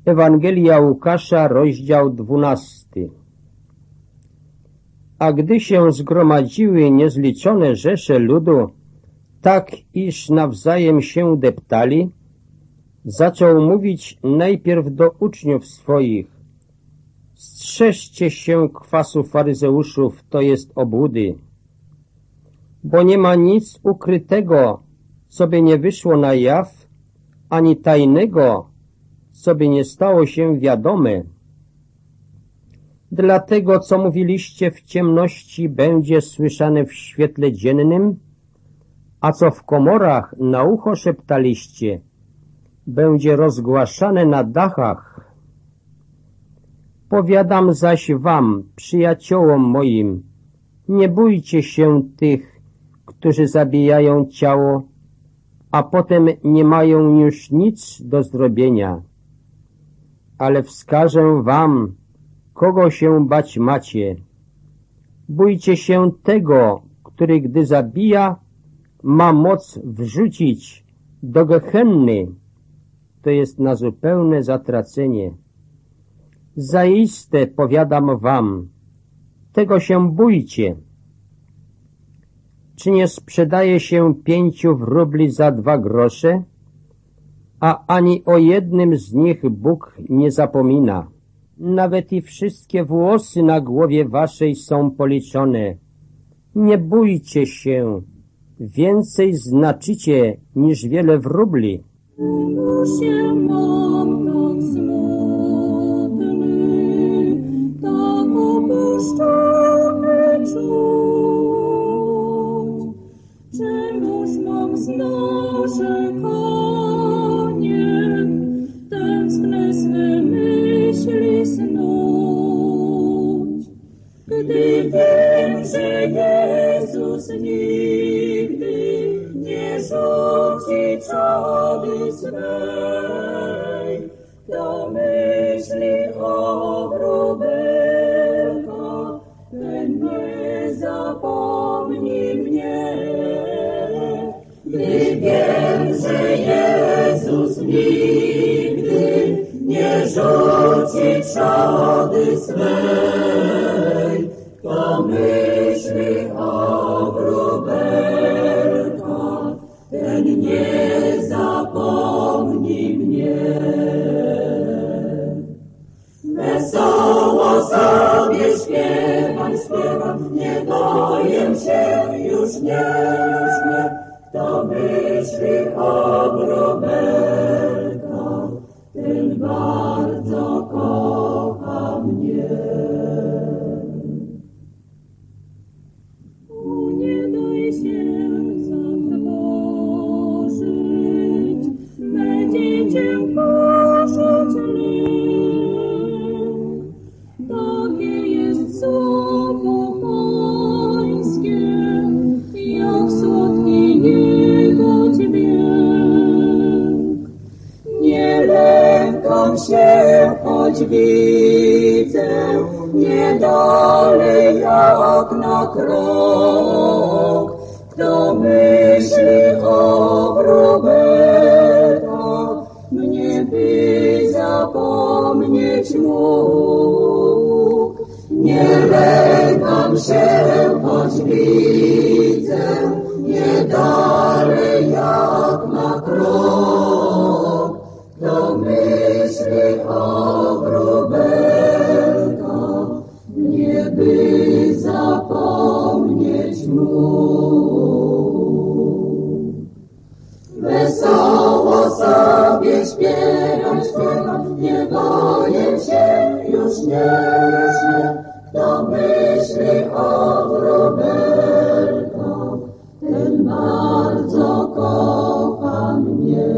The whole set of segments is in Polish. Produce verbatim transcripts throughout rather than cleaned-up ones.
Ewangelia Łukasza, rozdział dwunasty. A gdy się zgromadziły niezliczone rzesze ludu, tak iż nawzajem się deptali, zaczął mówić najpierw do uczniów swoich: strzeżcie się kwasu faryzeuszów, to jest obłudy, bo nie ma nic ukrytego, co by nie wyszło na jaw, ani tajnego, co by nie stało się wiadome. Dlatego, co mówiliście w ciemności, będzie słyszane w świetle dziennym, a co w komorach na ucho szeptaliście, będzie rozgłaszane na dachach. Powiadam zaś wam, przyjaciołom moim, nie bójcie się tych, którzy zabijają ciało, a potem nie mają już nic do zrobienia. Ale wskażę wam, kogo się bać macie. Bójcie się tego, który gdy zabija, ma moc wrzucić do gehenny, to jest na zupełne zatracenie. Zaiste powiadam wam, tego się bójcie. Czy nie sprzedaje się pięciu wróbli za dwa grosze, a ani o jednym z nich Bóg nie zapomina? Nawet i wszystkie włosy na głowie waszej są policzone. Nie bójcie się, więcej znaczycie niż wiele wróbli. Czemuż mam z narzekaniem tęskne swe myśli snuć? Gdy wiem, że Jezus nigdy nie rzuci czady swej, to myśli o wróbelka, ten nie zapomni mnie. Gdy wiem, że Jezus nigdy nie rzuci trzody swej, to myśli o wróbelka, ten nie zapomni mnie. Wesoło sobie śpiewam, śpiewam, nie boję się już nie śmiech. To myśli o wróbelka, ten bardzo kocha mnie. O, nie daj się zatrwożyć, będzie cię porzuć lęk. Takie jest słowo Pańskie, jak słodki jego dźwięk. Nie lękam się, choć widzę nie dalej jak na krok. Kto myśli o wróbelka, mnie by zapomnieć mógł. Nie lękam się, choć widzę nie dalej jak na krok. Kto myśli o wróbelka, mnie by zapomnieć mógł. Wesoło sobie śpiewam, śpiewam, nie boję się już nie śmiech. Kto myśli o wróbelka, ten bardzo kocha mnie.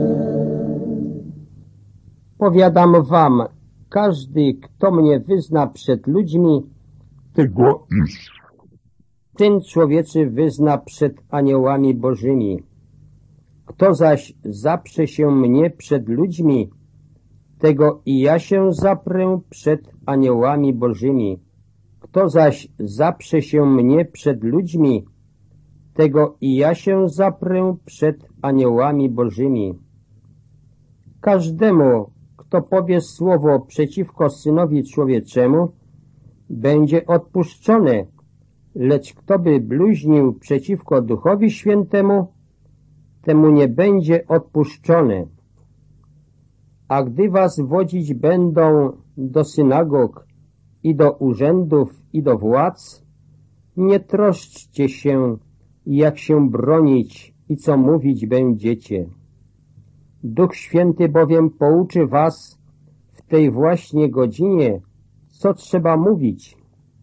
Powiadam wam, każdy, kto mnie wyzna przed ludźmi, tego iż ten człowieczy wyzna przed aniołami bożymi. Kto zaś zaprze się mnie przed ludźmi, tego i ja się zaprę przed aniołami bożymi. Kto zaś zaprze się mnie przed ludźmi, tego i ja się zaprę przed aniołami bożymi. Każdemu, kto powie słowo przeciwko Synowi Człowieczemu, będzie odpuszczone, lecz kto by bluźnił przeciwko Duchowi Świętemu, temu nie będzie odpuszczone. A gdy was wodzić będą do synagog i do urzędów i do władz, nie troszczcie się, jak się bronić i co mówić będziecie. Duch Święty bowiem pouczy was w tej właśnie godzinie, co trzeba mówić.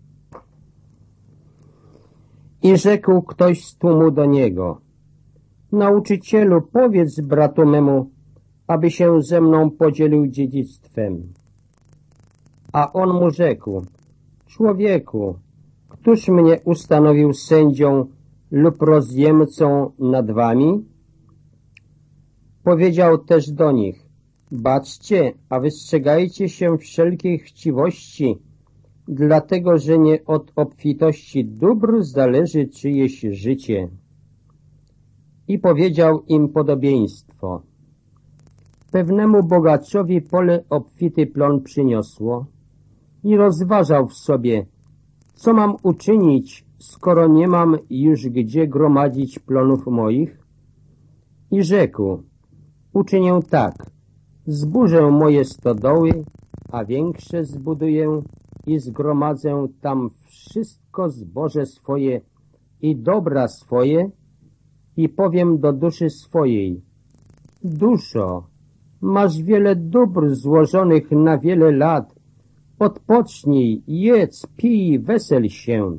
I rzekł ktoś z tłumu do niego: Nauczycielu, powiedz bratu memu, aby się ze mną podzielił dziedzictwem. A on mu rzekł: Człowieku, któż mnie ustanowił sędzią lub rozjemcą nad wami? Powiedział też do nich: Baczcie, a wystrzegajcie się wszelkiej chciwości, dlatego że nie od obfitości dóbr zależy czyjeś życie. I powiedział im podobieństwo. Pewnemu bogaczowi pole obfity plon przyniosło i rozważał w sobie, co mam uczynić, skoro nie mam już gdzie gromadzić plonów moich? I rzekł: Uczynię tak, zburzę moje stodoły, a większe zbuduję i zgromadzę tam wszystko zboże swoje i dobra swoje i powiem do duszy swojej: Duszo, masz wiele dóbr złożonych na wiele lat, odpocznij, jedz, pij, wesel się.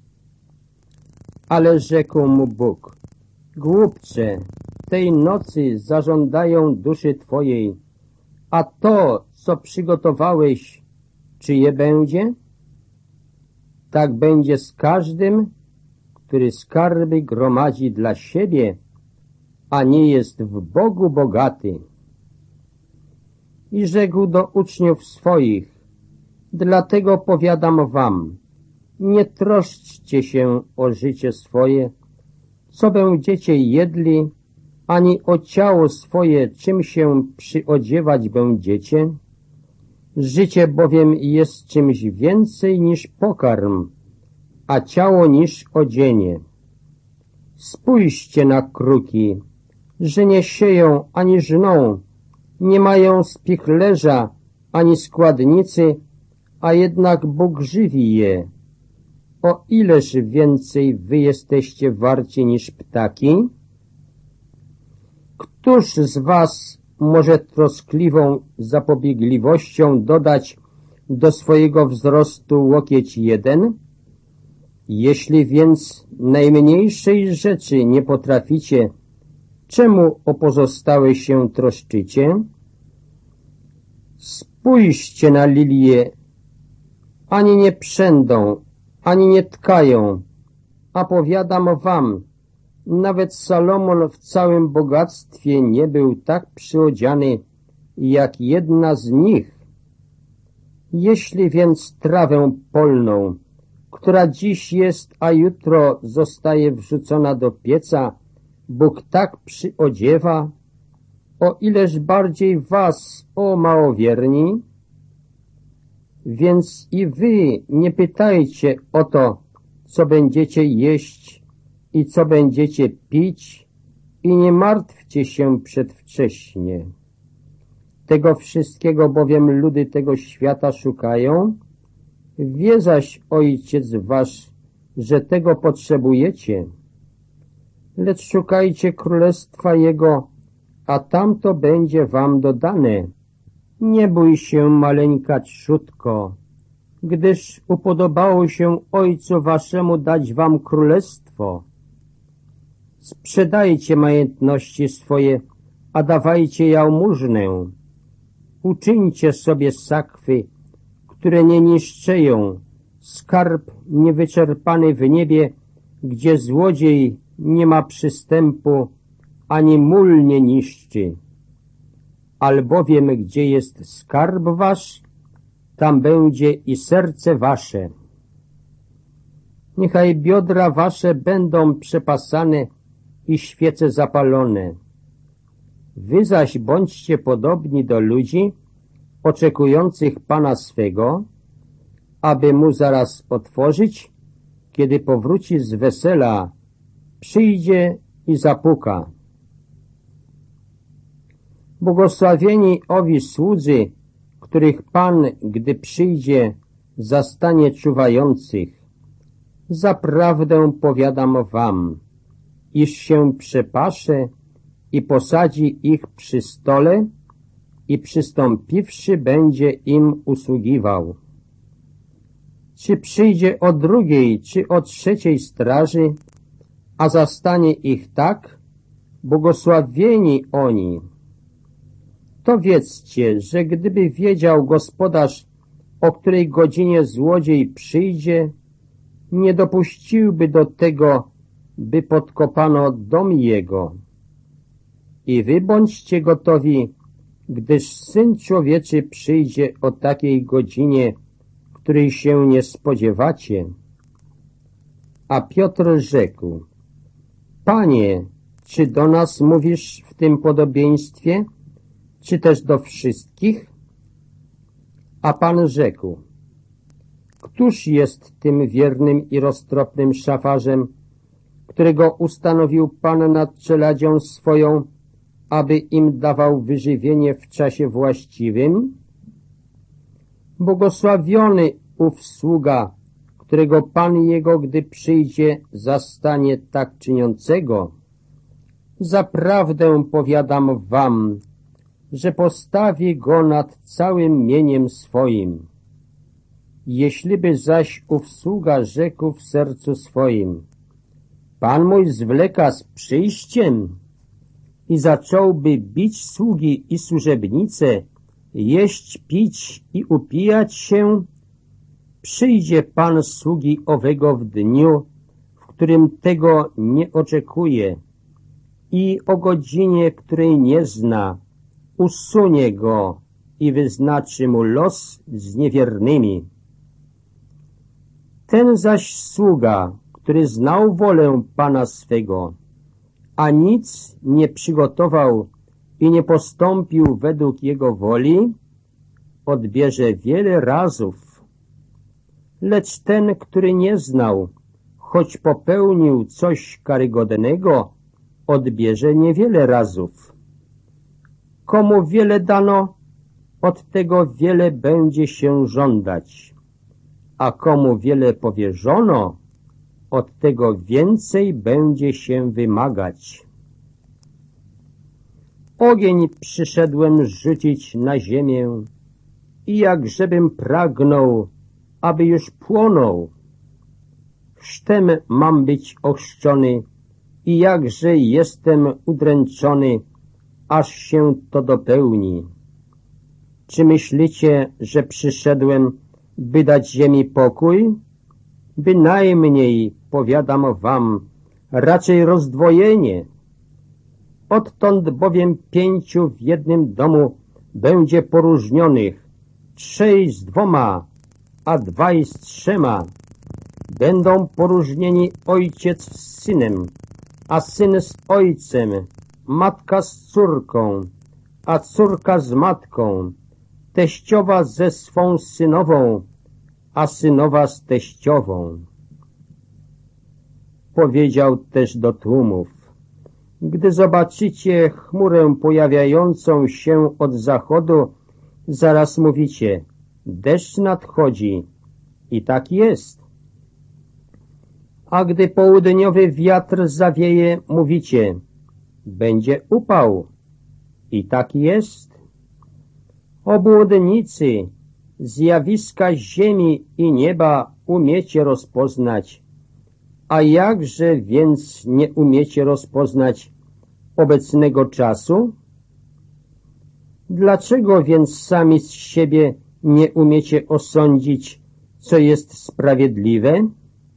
Ale rzekł mu Bóg: Głupcze, tej nocy zażądają duszy twojej, a to, co przygotowałeś, czyje będzie? Tak będzie z każdym, który skarby gromadzi dla siebie, a nie jest w Bogu bogaty. I rzekł do uczniów swoich: Dlatego powiadam wam, nie troszczcie się o życie swoje, co będziecie jedli, ani o ciało swoje, czym się przyodziewać będziecie. Życie bowiem jest czymś więcej niż pokarm, a ciało niż odzienie. Spójrzcie na kruki, że nie sieją ani żną, nie mają spichlerza ani składnicy, a jednak Bóg żywi je. O ileż więcej wy jesteście warci niż ptaki? Któż z was może troskliwą zapobiegliwością dodać do swojego wzrostu łokieć jeden? Jeśli więc najmniejszej rzeczy nie potraficie, czemu o pozostałe się troszczycie? Spójrzcie na lilie, ani nie przędą, ani nie tkają, a powiadam wam, nawet Salomon w całym bogactwie nie był tak przyodziany jak jedna z nich. Jeśli więc trawę polną, która dziś jest, a jutro zostaje wrzucona do pieca, Bóg tak przyodziewa, o ileż bardziej was, o małowierni? Więc i wy nie pytajcie o to, co będziecie jeść i co będziecie pić, i nie martwcie się przedwcześnie. Tego wszystkiego bowiem ludy tego świata szukają. Wie zaś Ojciec wasz, że tego potrzebujecie. Lecz szukajcie Królestwa Jego, a tamto będzie wam dodane. Nie bój się maleńka trzutko, gdyż upodobało się Ojcu waszemu dać wam królestwo. Sprzedajcie majątności swoje, a dawajcie jałmużnę. Uczyńcie sobie sakwy, które nie niszczeją, skarb niewyczerpany w niebie, gdzie złodziej nie ma przystępu, ani mól nie niszczy. Albowiem gdzie jest skarb wasz, tam będzie i serce wasze. Niechaj biodra wasze będą przepasane i świece zapalone. Wy zaś bądźcie podobni do ludzi, oczekujących Pana swego, aby mu zaraz otworzyć, kiedy powróci z wesela, przyjdzie i zapuka. Błogosławieni owi słudzy, których Pan, gdy przyjdzie, zastanie czuwających. Zaprawdę powiadam wam, iż się przepasze i posadzi ich przy stole i przystąpiwszy będzie im usługiwał. Czy przyjdzie o drugiej, czy o trzeciej straży, a zastanie ich tak, błogosławieni oni. To wiedzcie, że gdyby wiedział gospodarz, o której godzinie złodziej przyjdzie, nie dopuściłby do tego, by podkopano dom jego. I wy bądźcie gotowi, gdyż Syn Człowieczy przyjdzie o takiej godzinie, której się nie spodziewacie. A Piotr rzekł: Panie, czy do nas mówisz w tym podobieństwie, czy też do wszystkich? A Pan rzekł: Któż jest tym wiernym i roztropnym szafarzem, którego ustanowił Pan nad czeladzią swoją, aby im dawał wyżywienie w czasie właściwym? Błogosławiony ów sługa, którego Pan jego, gdy przyjdzie, zastanie tak czyniącego. Zaprawdę powiadam wam, że postawi go nad całym mieniem swoim. Jeśliby zaś ów sługa rzekł w sercu swoim: Pan mój zwleka z przyjściem, i zacząłby bić sługi i służebnice, jeść, pić i upijać się, przyjdzie Pan sługi owego w dniu, w którym tego nie oczekuje, i o godzinie, której nie zna, usunie go i wyznaczy mu los z niewiernymi. Ten zaś sługa, który znał wolę Pana swego, a nic nie przygotował i nie postąpił według jego woli, odbierze wiele razów. Lecz ten, który nie znał, choć popełnił coś karygodnego, odbierze niewiele razów. Komu wiele dano, od tego wiele będzie się żądać, a komu wiele powierzono, od tego więcej będzie się wymagać. Ogień przyszedłem rzucić na ziemię i jakżebym pragnął, aby już płonął. Chrztem mam być ochrzczony i jakże jestem udręczony, aż się to dopełni. Czy myślicie, że przyszedłem, by dać ziemi pokój? Bynajmniej, powiadam wam, raczej rozdwojenie. Odtąd bowiem pięciu w jednym domu będzie poróżnionych, trzej z dwoma, a dwaj z trzema. Będą poróżnieni ojciec z synem, a syn z ojcem, matka z córką, a córka z matką, teściowa ze swą synową, a synowa z teściową. Powiedział też do tłumów: Gdy zobaczycie chmurę pojawiającą się od zachodu, zaraz mówicie: deszcz nadchodzi. I tak jest. A gdy południowy wiatr zawieje, mówicie: będzie upał. I tak jest. Obłudnicy, zjawiska ziemi i nieba umiecie rozpoznać, a jakże więc nie umiecie rozpoznać obecnego czasu? Dlaczego więc sami z siebie nie umiecie osądzić, co jest sprawiedliwe?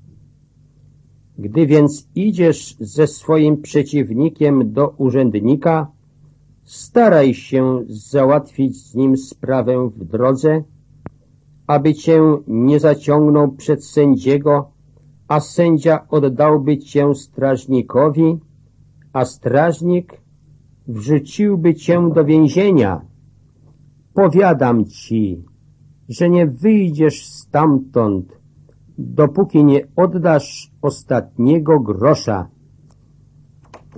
Gdy więc idziesz ze swoim przeciwnikiem do urzędnika, staraj się załatwić z nim sprawę w drodze, aby cię nie zaciągnął przed sędziego, a sędzia oddałby cię strażnikowi, a strażnik wrzuciłby cię do więzienia. powiadam ci, że nie wyjdziesz stamtąd, dopóki nie oddasz ostatniego grosza.